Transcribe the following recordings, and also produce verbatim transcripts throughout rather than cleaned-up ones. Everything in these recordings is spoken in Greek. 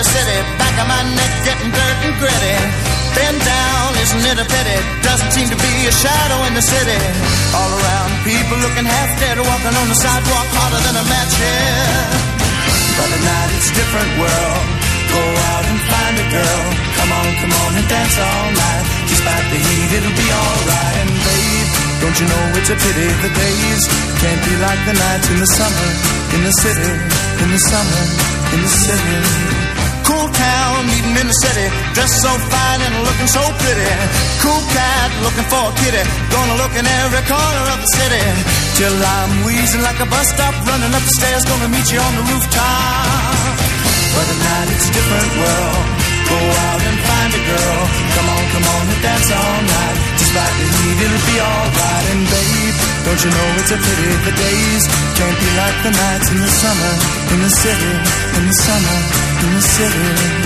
the city, back of my neck getting dirt and gritty. Been down, isn't it a pity? Doesn't seem to be a shadow in the city. All around, people looking half dead, walking on the sidewalk harder than a match here. But at night it's a different world. Go out and find a girl. Come on, come on and dance all night. Despite the heat, it'll be alright. And babe, don't you know it's a pity the days can't be like the nights in the summer, in the city, in the summer, in the city. Cool town, meeting in the city, dressed so fine and looking so pretty. Cool cat, looking for a kitty, gonna look in every corner of the city. Till I'm wheezing like a bus stop, running up the stairs, gonna meet you on the rooftop. But at night it's a different world. Go out and find a girl. Come on, come on and dance all night. Despite the heat, it'll be alright. And babe, don't you know it's a pity the days can't be like the nights in the summer, in the city, in the summer, in the city.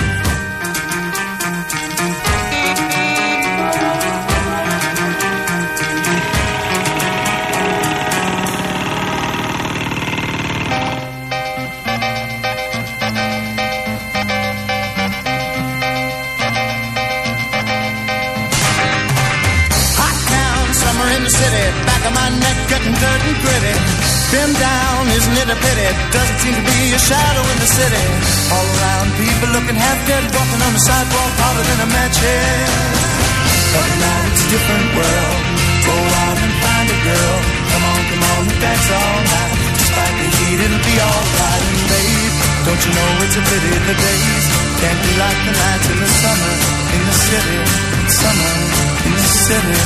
Dirt and gritty. Been down, isn't it a pity? Doesn't seem to be a shadow in the city. All around, people looking half dead, walking on the sidewalk harder than a match here. But now it's a different world. Go out and find a girl. Come on, come on and dance all night. Despite the heat, it'll be alright. And babe, don't you know it's a pity the days can't be like the nights in the summer, in the city, summer, in the city.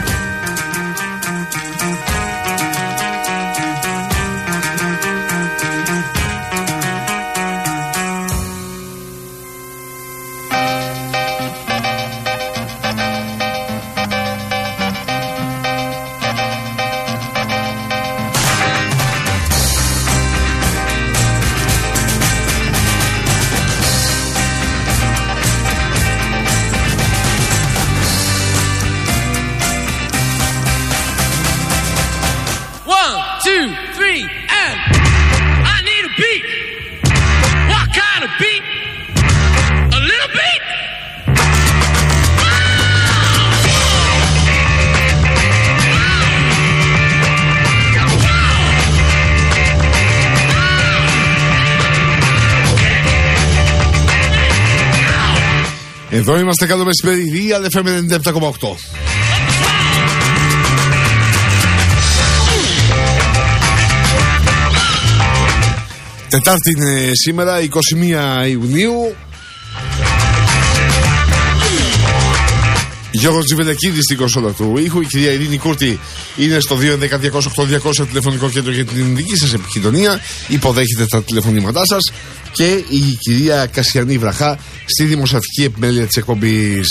Εδώ είμαστε καλό μεσημέρι, Real εφ εμ ενενήντα επτά κόμμα οκτώ. Τετάρτη είναι σήμερα, εικοστή πρώτη Ιουνίου. Γιώργος Τζιβελεκίδης στην κονσόλα του ήχου. Η κυρία Ειρήνη Κούρτη είναι στο δύο έντεκα διακόσια οκτώ διακόσια τηλεφωνικό κέντρο για την δική σας επικοινωνία. Υποδέχεται τα τηλεφωνήματά σας. Και η κυρία Κασιανή Βραχά στη δημοσιογραφική επιμέλεια της εκπομπής.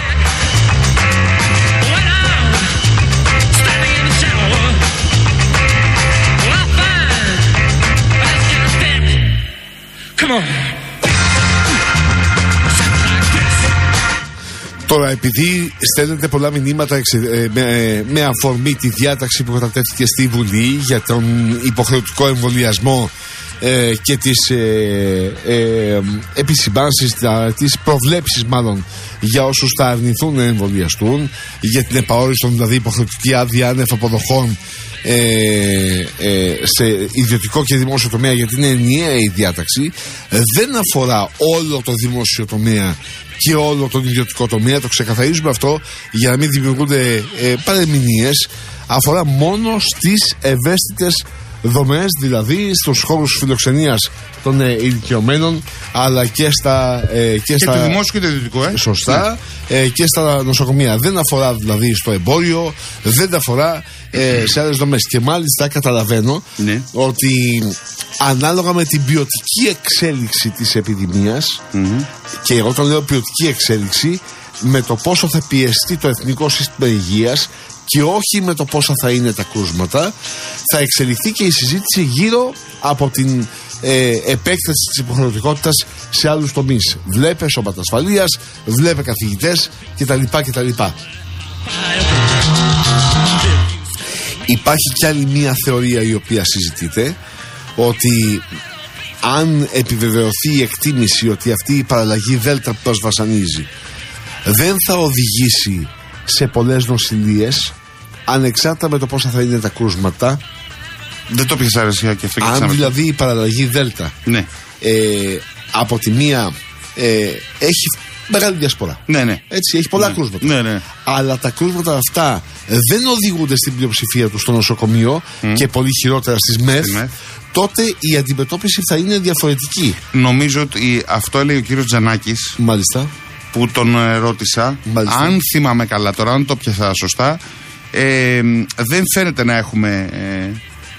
Τώρα, επειδή στέλνετε πολλά μηνύματα εξε, με, με αφορμή τη διάταξη που κατατέθηκε στη Βουλή για τον υποχρεωτικό εμβολιασμό ε, και τις ε, ε, επισημάνσεις, τις προβλέψεις μάλλον για όσους θα αρνηθούν να εμβολιαστούν, για την επαόριστο δηλαδή υποχρεωτική άδεια άνευ αποδοχών ε, ε, σε ιδιωτικό και δημόσιο τομέα, γιατί είναι ενιαία η διάταξη, δεν αφορά όλο το δημόσιο τομέα και όλο τον ιδιωτικό τομέα. Το ξεκαθαρίζουμε αυτό για να μην δημιουργούνται ε, παρεμηνίες. Αφορά μόνο στις ευαίσθητες δομές, δηλαδή στους χώρους φιλοξενίας των ε, ηλικιωμένων, αλλά και στα ε, και, και στα, το δημόσιο και το ιδιωτικό, ε? Σωστά, ναι. ε, και στα νοσοκομεία. Δεν αφορά δηλαδή στο εμπόριο, δεν αφορά ε, σε άλλες δομές. Και μάλιστα καταλαβαίνω ναι. ότι ανάλογα με την ποιοτική εξέλιξη της επιδημίας, mm-hmm. και όταν λέω ποιοτική εξέλιξη, με το πόσο θα πιεστεί το εθνικό σύστημα υγείας και όχι με το πόσα θα είναι τα κρούσματα, θα εξελιχθεί και η συζήτηση γύρω από την ε, επέκταση της υποχρεωτικότητας σε άλλους τομείς. Βλέπε σώματα ασφαλείας, βλέπε καθηγητές κτλ. κτλ. Υπάρχει κι άλλη μία θεωρία η οποία συζητείται, ότι αν επιβεβαιωθεί η εκτίμηση ότι αυτή η παραλλαγή Δέλτα που μας βασανίζει δεν θα οδηγήσει σε πολλές νοσηλίες, ανεξάρτητα με το πόσα θα είναι τα κρούσματα. Δεν το πήγες αρεσία και αυτό. Αν δηλαδή η παραλλαγή Δέλτα, ναι, ε, από τη μία ε, έχει μεγάλη διασπορά. Ναι, ναι. Έτσι, έχει πολλά, ναι, κρούσματα. Ναι, ναι. Αλλά τα κρούσματα αυτά δεν οδηγούνται στην πλειοψηφία του στο νοσοκομείο mm. και πολύ χειρότερα στις ΜΕΘ. ΜΕΘ. Τότε η αντιμετώπιση θα είναι διαφορετική. Νομίζω ότι αυτό έλεγε ο κύριος Τζανάκης. Μάλιστα. Που τον ρώτησα. Μάλιστα. Αν θυμάμαι καλά τώρα, αν το πιάσα σωστά, ε, δεν φαίνεται να έχουμε ε,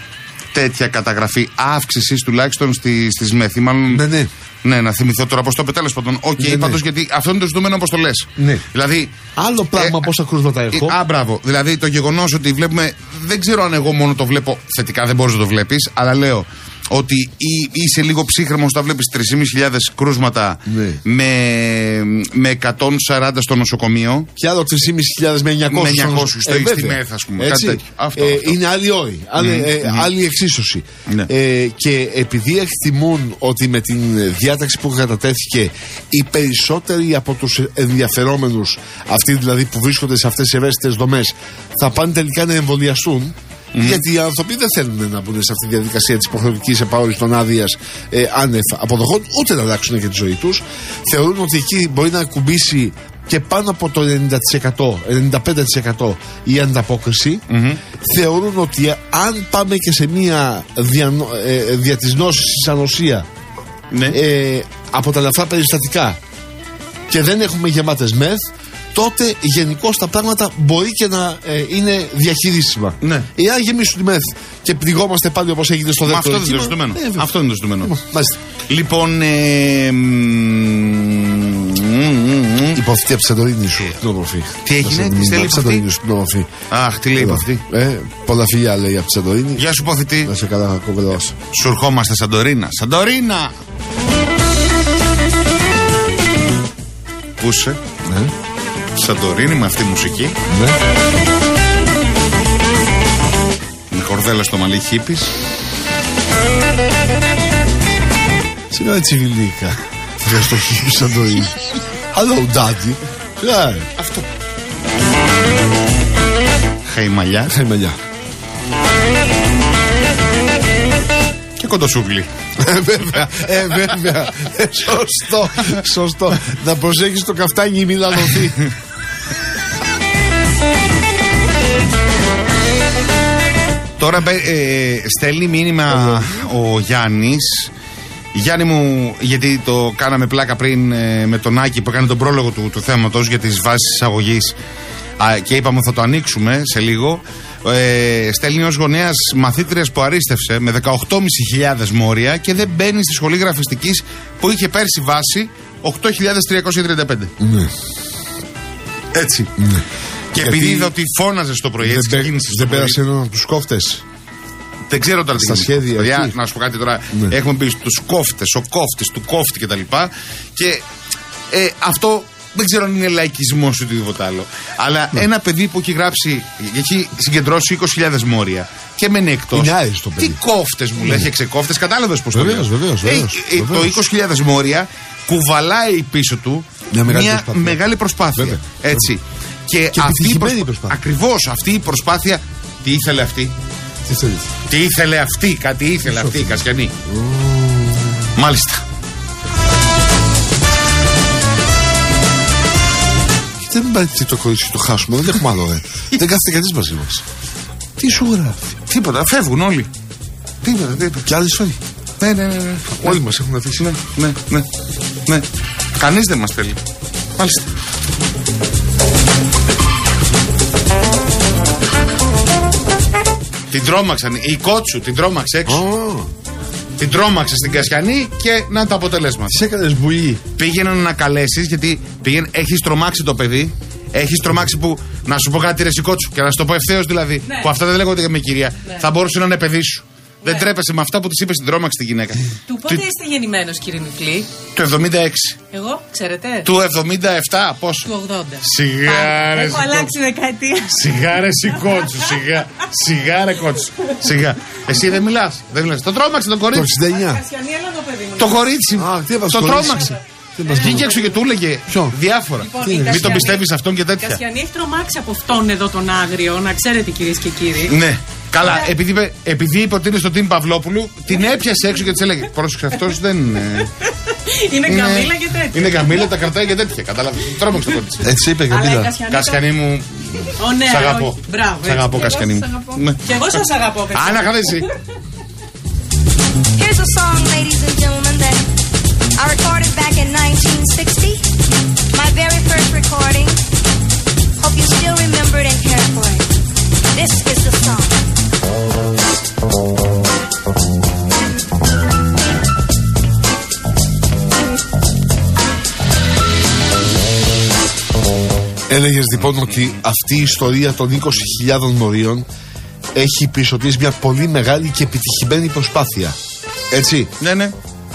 τέτοια καταγραφή αύξησης τουλάχιστον στη, στις ΜΕΘ. Μάλλον, ναι, ναι. Ναι, να θυμηθώ τώρα πώς το πετέλες πάντων. Οκ, okay, ναι, πάντως, ναι, γιατί αυτό είναι το ζητούμενο όπως το λες. Ναι. Δηλαδή, άλλο πράγμα ε, πόσα κρούσματα έχω. Ε, α, μπράβο. Δηλαδή το γεγονός ότι βλέπουμε. Δεν ξέρω αν εγώ μόνο το βλέπω θετικά, δεν μπορείς να το βλέπεις, αλλά λέω ότι ή, είσαι λίγο ψύχρεμος όταν βλέπεις τρεις χιλιάδες πεντακόσια κρούσματα, ναι, με, με εκατόν σαράντα στο νοσοκομείο. Και άλλο τρεις χιλιάδες πεντακόσια με εννιακόσια στο ε, στη ΜΕΘ, ας πούμε. Κάτι τέτοιο. Αυτό, ε, αυτό. Είναι άλλοι όροι, άλλη, mm, ε, mm. άλλη εξίσωση. Ναι. Ε, και επειδή εκτιμούν ότι με την διάταξη που κατατέθηκε οι περισσότεροι από τους ενδιαφερόμενους, αυτοί δηλαδή που βρίσκονται σε αυτές τις ευαίσθητες δομές, θα πάνε τελικά να εμβολιαστούν. Mm. Γιατί οι άνθρωποι δεν θέλουν να μπουν σε αυτή τη διαδικασία της υποχρεωτικής επαόριστον άδειας ε, άνευ αποδοχών, ούτε να αλλάξουν και τη ζωή τους. Θεωρούν ότι εκεί μπορεί να κουμπίσει και πάνω από το ενενήντα τοις εκατό, ενενήντα πέντε τοις εκατό η ανταπόκριση. Mm-hmm. Θεωρούν ότι αν πάμε και σε μία δια, ε, δια της νόσης ανοσία, ναι, ε, από τα ελαφρά περιστατικά και δεν έχουμε γεμάτες ΜΕΘ, τότε γενικώς τα πράγματα μπορεί και να ε, είναι διαχειρίσιμα. Ναι. Εάν γεμίσουν τη ΜΕΘ και πληγόμαστε πάλι όπως έγινε στο δεύτερο κύμα. Αυτό είναι το ζητούμενο. Ε, αυτό είναι το ζητούμενο. Λοιπόν. Ε, υποθητή από τη Σαντορίνη σου την όμορφη. Τι έγινε, τι στέλνει από τη Σαντορίνη σου την όμορφη. Αχ, τι λέει υποθητή. Ε, πολλά φιλιά λέει από τη Σαντορίνη. Γεια σου υποθητή. Να σε καλά, κοβελάς. Σου ερχόμαστε Σαντορίνα. Σαντορίνα! Πού είσαι? Ναι. Σαντορίνη με αυτή τη μουσική. Ναι. Με χορδέλα στο μαλλί χίπης. Σιγά έτσι βιλίκα. Για στο χίπη Σαντορίνη. Hello daddy. Yeah. Αυτό. Χαϊμαλιά. Χαϊμαλιά. Και κοντοσούγλι. Ε, βέβαια, ε, βέβαια. Ε, σωστό, σωστό. Να προσέχεις το καφτάνι μη λαδωθεί. Τώρα ε, στέλνει μήνυμα ο Γιάννης. Γιάννη μου, γιατί το κάναμε πλάκα πριν ε, με τον Άκη που έκανε τον πρόλογο του, του θέματος για τις βάσεις εισαγωγής και είπαμε θα το ανοίξουμε σε λίγο. Ε, στέλνει ως γονέας μαθήτριας που αρίστευσε με δεκαοκτώ χιλιάδες πεντακόσια μόρια και δεν μπαίνει στη σχολή γραφιστικής που είχε πέρσι βάση οκτώ χιλιάδες τριακόσια τριάντα πέντε. Ναι. Έτσι. Ναι. Και γιατί επειδή είδα ότι φώναζε το πρωί, έτσι δεν, δεν πέρασε έναν από τους κόφτες. Δεν ξέρω τώρα τι στα σχέδια. Παιδιά, να σου πω κάτι τώρα. Ναι. Έχουμε πει τους κόφτες, ο κόφτης, του κόφτη κτλ. Και ε, αυτό δεν ξέρω αν είναι λαϊκισμός ή οτιδήποτε άλλο. Αλλά ναι, ένα παιδί που έχει γράψει, έχει συγκεντρώσει είκοσι χιλιάδες μόρια και μένει εκτός. Είναι άριστο παιδί. Τι κόφτες μου, ναι, λέει, έχει κόφτες, κατάλαβες πώς το λέω. Βεβαίως, βεβαίως. Το είκοσι χιλιάδες μόρια κουβαλάει πίσω του μια μεγάλη μια προσπάθεια. Μεγάλη προσπάθεια. Βέβαια. Έτσι. Και, και αυτή η προσπάθεια. προσπάθεια. Ακριβώς αυτή η προσπάθεια. Τι ήθελε αυτή. Τι, τι ήθελε αυτή, κάτι ήθελε αυτή η Κασιανή. Mm. Μάλιστα. Δεν με πάρει το κορίτσι το χάσουμε, δεν έχουμε άλλο. Δεν κάθεται κανείς μαζί μας. Τι σου γράφει. Τίποτα, φεύγουν όλοι. Τίποτα, τίποτα. Κι άλλοι φεύγουν. Ναι, ναι, ναι, ναι. Όλοι μας έχουν αφήσει. Ναι, ναι, ναι, ναι. Κανείς δεν μας θέλει. Μάλιστα. Την τρόμαξαν, η κότσου την τρόμαξε έξω. Oh. Την τρόμαξε στην Κασιανή και να το αποτελέσμα. Τι έκανες βουλή. Πήγαινε να καλέσεις, γιατί πήγαινε, έχεις τρομάξει το παιδί. Έχεις τρομάξει που. Να σου πω κάτι, ρε Κότσου, και να σου το πω ευθέως δηλαδή. Ναι. Που αυτά δεν λέγονται με κυρία. Ναι. Θα μπορούσε να είναι παιδί σου. Ναι. Δεν τρέπεσαι με αυτά που της είπες στην τρόμαξη τη γυναίκα. Του πότε Τι... είστε γεννημένος, κύριε Μιχλή? Του εβδομήντα έξι. Εγώ, ξέρετε. Του εβδομήντα επτά, πόσο? Του ογδόντα. Σιγά ρε. Έχω αλλάξει δεκαετία. Σιγά ρε Κότσου, σιγά. Σιγά ρε Κότσου. Σιγά. Εσύ δεν μιλάς. Δεν μιλάς. Το τρόμαξε το κορίτσι. Το εξήντα εννιά. Το κορίτσι. Α, τι έβαζε το κορίτσι. τρόμαξε. Τι μας Βγήκε λέει. έξω και του έλεγε Ποιο? διάφορα. Λοιπόν, Μην η τον Κασιανή- πιστεύεις αυτόν και Η τέτοια. Κασιανή έχει τρομάξει από αυτόν εδώ τον άγριο, να ξέρετε κυρίες και κύριοι. Ναι. Καλά, επειδή, είπε- επειδή είπε ότι είναι στο Τιμ Παυλόπουλου, την έπιασε έξω και της έλεγε πρόσεξε, αυτός δεν είναι. Είναι καμίλα και τέτοια. Είναι καμίλα, τα κρατάει και τέτοια. Κατάλαβε. Τρόμαξε το κορίτσι. Έτσι είπε, Αλλά η Καμίλα. Κασιανή. Κασιανή μου. Ω, ναι, Σ' αγαπώ. όχι. Μπράβο. Σ' αγαπώ, έτσι. Κασιανή μου. Και εγώ σας αγαπώ. Ναι. Και εγώ σας αγαπώ, παιδιά. Άννα, χαλέσει. Here's a song, ladies and gentlemen, that I recorded back in nineteen sixty. My very first recording. Hope you still remember it and care for it. This is the song. Έλεγες λοιπόν ότι αυτή η ιστορία των είκοσι χιλιάδων μορίων έχει πίσω της μια πολύ μεγάλη και επιτυχημένη προσπάθεια. Έτσι. Ναι, ναι.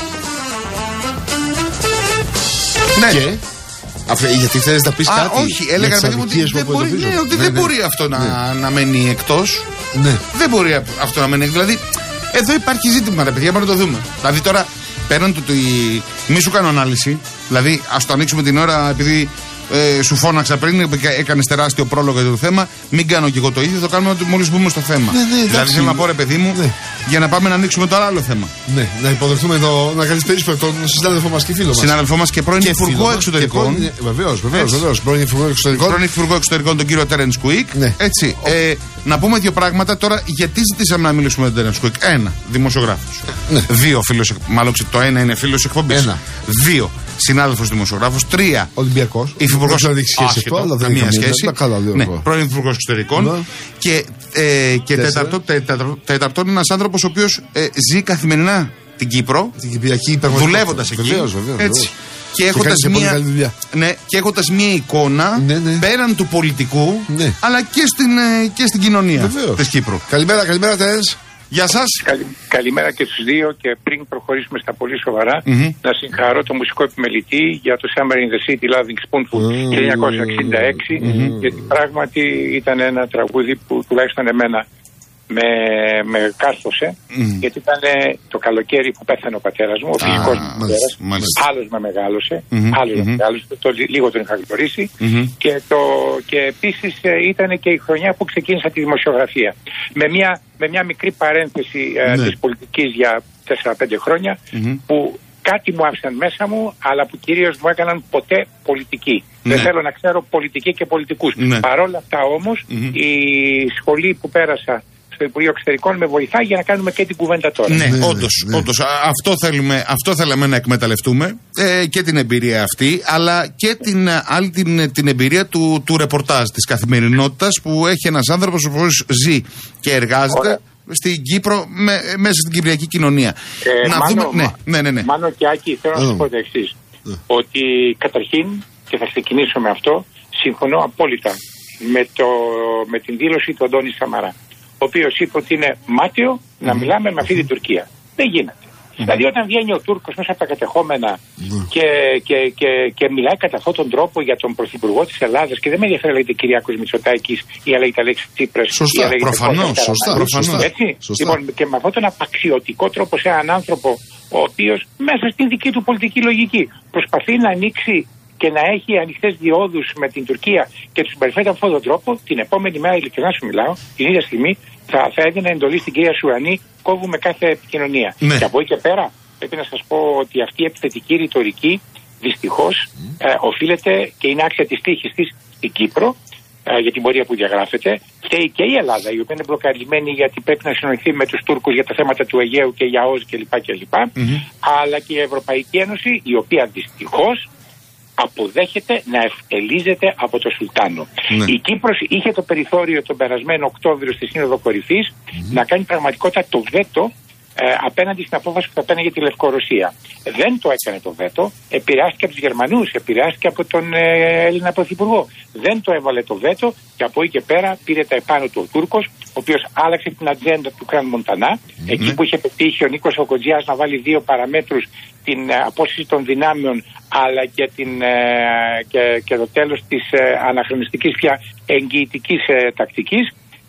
Ναι. Και. Αφ- γιατί θέλεις να πεις Α, κάτι. όχι, για έλεγα τις παιδί μου ότι αδικίες δεν που μπορεί, αντιμετωπίζουν. ναι, ότι Ναι, δεν ναι. μπορεί αυτό να, να μένει εκτός. Ναι. Δεν μπορεί αυτό να μένει. Δηλαδή, εδώ υπάρχει ζήτημα, ρε παιδιά, πάμε να το δούμε. Δηλαδή, τώρα πέραν του ότι. Μη σου κάνω ανάλυση. Δηλαδή, ας το ανοίξουμε την ώρα, επειδή ε, σου φώναξα πριν, έκανε τεράστιο πρόλογο για το θέμα. Μην κάνω κι εγώ το ίδιο, θα το κάνουμε μόλις μπούμε στο θέμα. Ναι, ναι, εντάξει. Δηλαδή, θέλω να πω, ρε παιδί μου, Ναι. για να πάμε να ανοίξουμε τώρα άλλο θέμα. Ναι, να υποδεχτούμε το, να καλησπέρισουμε τον συνάδελφό μας και φίλο μας. Συνάδελφό μας και πρώην Υπουργό Εξωτερικών. Βεβαίω, βεβαίω, Έτσι. βεβαίω. Πρώην Υπουργό Εξωτερικών. Πρώην Υπουργό Εξωτερικών, τον κύριο Τέρενς Κουίκ. Ναι. Έτσι. Ε, να πούμε δύο πράγματα τώρα. Γιατί ζητήσαμε να μιλήσουμε με τον Τέρενς Κουίκ. Ένα, δημοσιογράφος. Ναι. Δύο, φίλος. Μάλλον το ένα είναι φίλος εκπομπής. Ένα. Δύο, συνάδελφος δημοσιογράφος. Τρία, Ολυμπιακός. υφυπουργός. Δεν έχει σχέση αυτό, αλλά δεν καμία έχει καμία. σχέση. Να καλά, λέω Ναι, εγώ. πρώην Υπουργό Εξωτερικών. Ναι. Και, ε, και Τέσσερα. τέταρτο, τέταρτο, τέταρτον, ένας άνθρωπος ο οποίος ε, ζει καθημερινά την Κύπρο. Την Κυπριακή υπερβολή. Δουλεύοντας εκεί. Βεβαίως, βεβαίως. Έτσι. βεβαίως. Και κάνει έχοντας και πολύ μία, καλή δουλειά. ναι, και έχοντας μία εικόνα Ναι, ναι. πέραν του πολιτικού, Ναι. αλλά και στην, ε, και στην κοινωνία Βεβαίως. της Κύπρου. Καλημέρα, καλημέρα, Τέρενς. Γεια σας. Καλη- καλημέρα και στους δύο, και πριν προχωρήσουμε στα πολύ σοβαρά, Μμμ. να συγχαρώ τον μουσικό επιμελητή για το Summer in the City Loving Spoonful Mm. χίλια εννιακόσια εξήντα έξι, γιατί πράγματι ήταν ένα τραγούδι που τουλάχιστον εμένα με, με κάρθωσε, γιατί ήταν ε, το καλοκαίρι που πέθανε ο πατέρας μου, ο φυσικός μου μάλιστα, πατέρας. μάλιστα. Άλλος με μεγάλωσε, Μμμ, άλλος με μμμ. μεγάλωσε, το, λίγο τον είχα γνωρίσει. Μμμ. Και, το, και επίσης ε, ήταν και η χρονιά που ξεκίνησα τη δημοσιογραφία. Με μια, με μια μικρή παρένθεση ε, Ναι. της πολιτικής για τέσσερα πέντε χρόνια, Μμμ. που κάτι μου άφησαν μέσα μου, αλλά που κυρίως μου έκαναν ποτέ πολιτική. Ναι. Δεν θέλω να ξέρω πολιτική και πολιτικούς. Ναι. Παρόλα αυτά όμως, Μμμ. η σχολή που πέρασα στο Υπουργείο Εξωτερικών με βοηθάει για να κάνουμε και την κουβέντα τώρα. Ναι, Ναι, όντως, ναι. όντως. Α, Αυτό, θέλουμε, αυτό θέλαμε να εκμεταλλευτούμε ε, και την εμπειρία αυτή, αλλά και την ε, άλλη την, την εμπειρία του, του ρεπορτάζ, της καθημερινότητας που έχει ένας άνθρωπος ο οποίος ζει και εργάζεται Ωραία. στην Κύπρο, με, ε, μέσα στην κυπριακή κοινωνία. Ε, να Μάνο, δούμε. Ναι, ναι, ναι. ναι. Μάνο και Άκη, θέλω να Mm. σας πω το εξής. Ότι καταρχήν, και θα ξεκινήσω με αυτό, συμφωνώ απόλυτα με, το, με την δήλωση του Αντώνη Σαμαρά, ο οποίος είπε ότι είναι μάταιο να μιλάμε με αυτή την Τουρκία. Δεν γίνεται. Δηλαδή, όταν βγαίνει ο Τούρκος μέσα από τα κατεχόμενα και, και, και, και μιλάει κατά αυτόν τον τρόπο για τον Πρωθυπουργό της Ελλάδας, και δεν με ενδιαφέρει να λέγεται Κυριάκος Μητσοτάκης ή να λέγεται Αλέξης Τσίπρας. Σωστά, ή να λέγεται προφανώς, Κώστας σωστά, Καραμανλής. προφανώς. Έτσι. Σωστά. Λοιπόν, και με αυτόν τον απαξιωτικό τρόπο σε έναν άνθρωπο ο οποίος μέσα στην δική του πολιτική λογική προσπαθεί να ανοίξει και να έχει ανοιχτές διόδους με την Τουρκία και του συμπεριφέρεται με αυτόν τον τρόπο, την επόμενη μέρα, ειλικρινά σου μιλάω, την ίδια στιγμή θα, θα έδινα εντολή στην κυρία Σουρανή, κόβουμε κάθε επικοινωνία. Ναι. Και από εκεί και πέρα πρέπει να σας πω ότι αυτή η επιθετική ρητορική δυστυχώς ε, οφείλεται και είναι άξια της τύχης της στην Κύπρο, ε, για την πορεία που διαγράφεται. Φταίει και η Ελλάδα, η οποία είναι μπλοκαρισμένη γιατί πρέπει να συνοηθεί με τους Τούρκους για τα θέματα του Αιγαίου και για ΟΣ κλπ. κλπ. Mm-hmm. Αλλά και η Ευρωπαϊκή Ένωση, η οποία δυστυχώς αποδέχεται να ευτελίζεται από το Σουλτάνο. Ναι. Η Κύπρος είχε το περιθώριο τον περασμένο Οκτώβριο στη Σύνοδο Κορυφής mm-hmm. να κάνει πραγματικότητα το βέτο ε, απέναντι στην απόφαση που θα παίρνει για τη Λευκορωσία. Δεν το έκανε το βέτο, επηρεάστηκε από τους Γερμανούς, επηρεάστηκε από τον ε, Έλληνα Πρωθυπουργό. Δεν το έβαλε το βέτο και από εκεί και πέρα πήρε τα επάνω του ο Τούρκος, ο οποίος άλλαξε την ατζέντα του Κραν Μοντανά, mm-hmm. εκεί που είχε πετύχει ο Νίκος Οκοτζιάς να βάλει δύο παραμέτρους, την ε, απόσυση των δυνάμεων, αλλά και, την, ε, και, και το τέλος της ε, αναχρονιστικής πια εγγυητικής ε, τακτικής.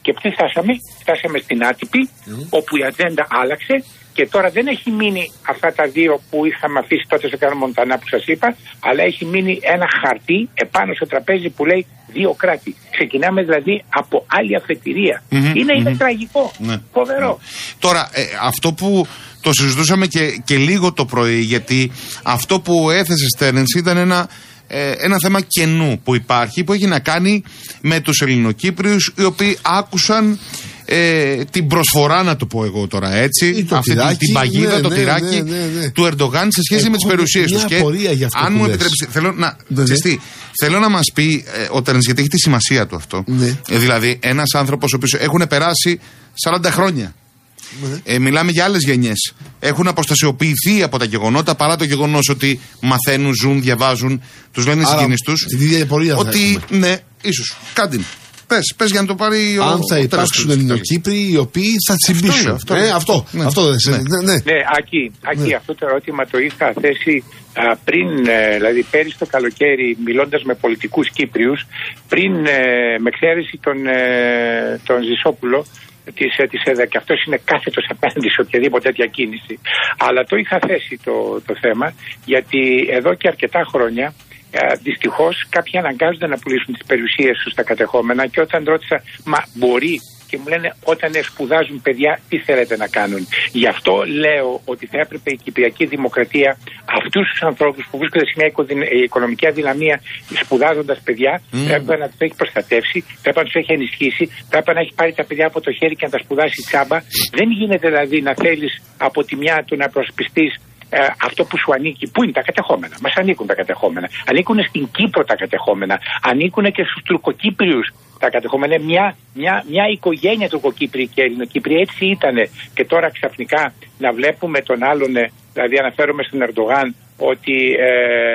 Και πού φτάσαμε? Φτάσαμε στην άτυπη, mm. όπου η ατζέντα άλλαξε και τώρα δεν έχει μείνει αυτά τα δύο που είχαμε αφήσει τότε στο Καρl Μοντανά που σας είπα, αλλά έχει μείνει ένα χαρτί επάνω στο τραπέζι που λέει δύο κράτη. Ξεκινάμε δηλαδή από άλλη αφετηρία. Mm-hmm, είναι, mm-hmm. είναι τραγικό, mm-hmm. φοβερό. Mm-hmm. Τώρα, ε, αυτό που το συζητούσαμε και, και λίγο το πρωί, γιατί αυτό που έθεσε Στέρνς ήταν ένα Ε, ένα θέμα κενού που υπάρχει, που έχει να κάνει με τους Ελληνοκύπριους οι οποίοι άκουσαν ε, την προσφορά, να το πω εγώ τώρα έτσι, αυτή τυράκι, την παγίδα, ναι, το ναι, τυράκι ναι, ναι, ναι. του Ερντογάν σε σχέση Έχω με τις περιουσίες τους. Και αν μου επιτρέψει, θέλω να, ναι, ναι. Τι, θέλω να μας πει ε, ο Τέρνς, γιατί έχει τη σημασία του αυτό. Ναι. Ε, δηλαδή, ένας άνθρωπος ο οποίος έχουν περάσει σαράντα χρόνια. Ναι. Ε, μιλάμε για άλλες γενιές. Έχουν αποστασιοποιηθεί από τα γεγονότα, παρά το γεγονός ότι μαθαίνουν, ζουν, διαβάζουν, τους λένε συγγενείς τους. Ότι ναι, ίσως. Κάντε. Πες, πες για να το πάρει ο. Αν θα υπάρξουν Ελληνοκύπριοι οι οποίοι θα τσιμπήσουν. Αυτό, αυτό, ε, αυτό, ναι. αυτό δεν ναι. ναι, ναι. ναι Άκη, Άκη ναι. αυτό το ερώτημα το είχα θέσει α, πριν, ε, δηλαδή πέρυσι το καλοκαίρι, μιλώντας με πολιτικούς Κύπριους, πριν ε, με εξαίρεση τον, ε, τον Ζησόπουλο. Της, της ΕΔΑ, και αυτός είναι κάθετος απέναντι σε οποιαδήποτε τέτοια κίνηση. Αλλά το είχα θέσει το, το θέμα, γιατί εδώ και αρκετά χρόνια ε, δυστυχώς κάποιοι αναγκάζονται να πουλήσουν τις περιουσίες τους στα κατεχόμενα, και όταν ρώτησα, μα μπορεί, και μου λένε όταν σπουδάζουν παιδιά τι θέλετε να κάνουν. Γι' αυτό λέω ότι θα έπρεπε η Κυπριακή Δημοκρατία αυτούς τους ανθρώπους που βρίσκονται σε μια οικονομική αδυναμία σπουδάζοντας παιδιά mm. πρέπει να τους έχει προστατεύσει, πρέπει να τους έχει ενισχύσει, πρέπει να έχει πάρει τα παιδιά από το χέρι και να τα σπουδάσει τσάμπα. Δεν γίνεται δηλαδή να θέλεις από τη μια του να προσπιστείς Ε, αυτό που σου ανήκει. Πού είναι τα κατεχόμενα? Μας ανήκουν τα κατεχόμενα. Ανήκουν στην Κύπρο τα κατεχόμενα. Ανήκουν και στους Τουρκοκύπριους τα κατεχόμενα. Μια, μια, μια οικογένεια Τουρκοκύπριοι και Ελληνοκύπριοι έτσι ήτανε. Και τώρα ξαφνικά να βλέπουμε τον άλλον, δηλαδή αναφέρομαι στον Ερντογάν, ότι ε,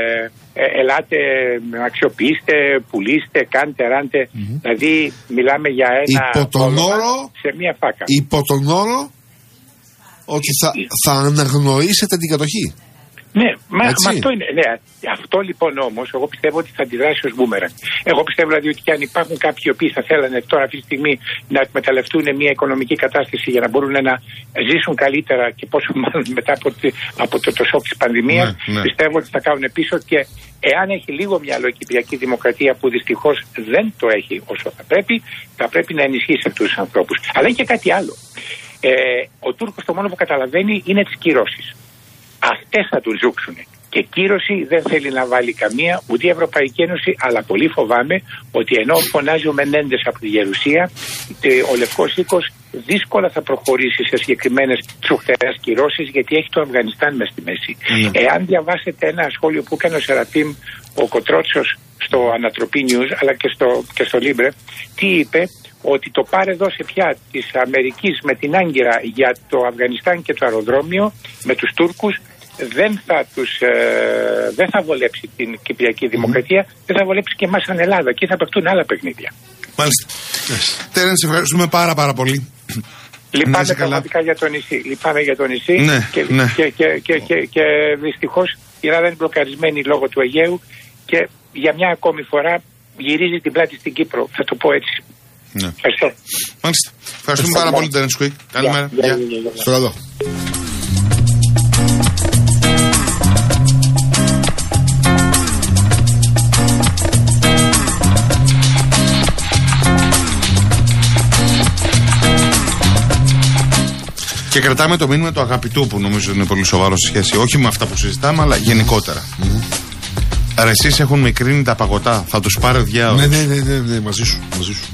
ε, ελάτε, αξιοποιήστε, πουλήστε, κάντε, ράντε. Mm-hmm. Δηλαδή μιλάμε για ένα υπό τον όρο, σε μια φάκα. Υπό τον όρο ότι θα, θα αναγνωρίσετε την κατοχή. Ναι, μα, μα αυτό είναι. Ναι, αυτό λοιπόν όμως, εγώ πιστεύω ότι θα αντιδράσει ως μπούμερανγκ. Εγώ πιστεύω δηλαδή ότι και αν υπάρχουν κάποιοι οι οποίοι θα θέλανε τώρα αυτή τη στιγμή να εκμεταλλευτούν μια οικονομική κατάσταση για να μπορούν να ζήσουν καλύτερα, και πόσο μάλλον μετά από, τη, από το, το σοκ της πανδημίας, ναι, ναι. πιστεύω ότι θα κάνουν πίσω, και εάν έχει λίγο μυαλό η Κυπριακή Δημοκρατία, που δυστυχώς δεν το έχει όσο θα πρέπει, θα πρέπει να ενισχύσει αυτούς τους ανθρώπους. Αλλά έχει και κάτι άλλο. Ε, ο Τούρκος το μόνο που καταλαβαίνει είναι τις κυρώσεις. Αυτές θα του ζούξουν. Και κύρωση δεν θέλει να βάλει καμία, ούτε η Ευρωπαϊκή Ένωση, αλλά πολύ φοβάμαι ότι ενώ φωνάζει ο Μενέντες από τη Γερουσία, ο Λευκός Οίκος δύσκολα θα προχωρήσει σε συγκεκριμένες τσουχτερές κυρώσεις, γιατί έχει το Αφγανιστάν μες στη μέση. Mm. Εάν διαβάσετε ένα σχόλιο που έκανε ο Σερατήμ ο Κοτρότσος στο Ανατροπή News, αλλά και στο, και στο Λίμπρε, τι είπε? Ότι το πάρε δώσε πια της Αμερικής με την Άγκυρα για το Αφγανιστάν και το αεροδρόμιο με τους Τούρκους δεν θα, τους, ε, δεν θα βολέψει την Κυπριακή Δημοκρατία, mm-hmm. δεν θα βολέψει και εμάς σαν Ελλάδα, και θα παιχτούν άλλα παιχνίδια. Μάλιστα. Yes. Τέρνς, σε ευχαριστούμε πάρα πάρα πολύ. Λυπάμαι πραγματικά για το νησί. Λυπάμαι για το νησί ναι, και, ναι. και, και, και, και, και δυστυχώς η Ελλάδα είναι μπλοκαρισμένη λόγω του Αιγαίου, και για μια ακόμη φορά γυρίζει την πλάτη στην Κύπρο. Θα το πω έτσι. Ναι. Ευχαριστώ. Μάλιστα. Ευχαριστούμε πάρα πολύ, Τέρνς Κουίκ. Καλημέρα. Στο καλό. Και κρατάμε το μήνυμα του αγαπητού, που νομίζω είναι πολύ σοβαρό σε σχέση όχι με αυτά που συζητάμε, αλλά γενικότερα. Mm-hmm. Ρε, εσείς έχουν μικρύνει τα παγωτά, θα τους πάρει ο διάολος. Ναι, ναι, ναι, ναι, ναι, μαζί σου, μαζί σου.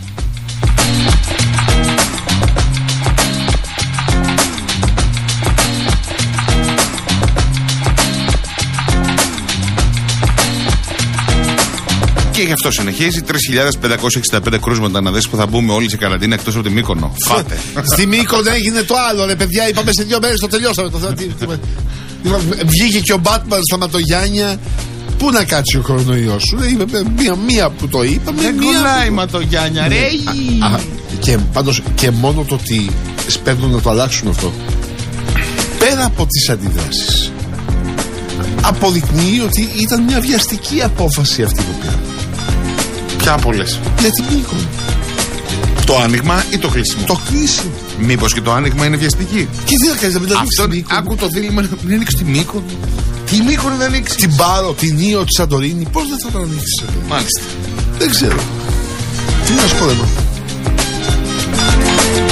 Και γι' αυτό συνεχίζει. τρεις χιλιάδες πεντακόσια εξήντα πέντε κρούσματα να δεις που θα μπούμε όλοι σε καραντίνα εκτός από τη Μύκονο. Φάτε. Στη Μύκονο έγινε το άλλο, ρε παιδιά. Είπαμε σε δύο μέρες το τελειώσαμε το θέμα. Βγήκε και ο Μπάτμαν στα Ματογιάννια. Πού να κάτσει ο κορονοϊός σου? Μία, μία που το είπαμε. Δεν κολλάει Ματογιάννια, ρε. Και πάντως και μόνο το ότι σπέρνουν να το αλλάξουν αυτό, πέρα από τις αντιδράσεις, αποδεικνύει ότι ήταν μια βιαστική απόφαση αυτή που πήραν. Ποια από όλες? Για την Μύκονο. Το άνοιγμα ή το κλείσιμο? Το κλείσιμο. Μήπως και το άνοιγμα είναι βιαστική? Και τι να κάνεις, να μην το ανοίξεις την Μύκονο? Άκου το δίλημμα να μην ανοίξει τη Μύκονο. Τι Μύκονο δεν ανοίξει? Την Πάρο, την Ήο, τη Σαντορίνη. Πώς δεν θα το ανοίξεις? Μάλιστα. Δεν ξέρω. Τι να σου πω εδώ.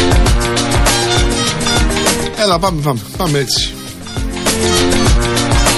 Έλα πάμε, πάμε. Πάμε έτσι.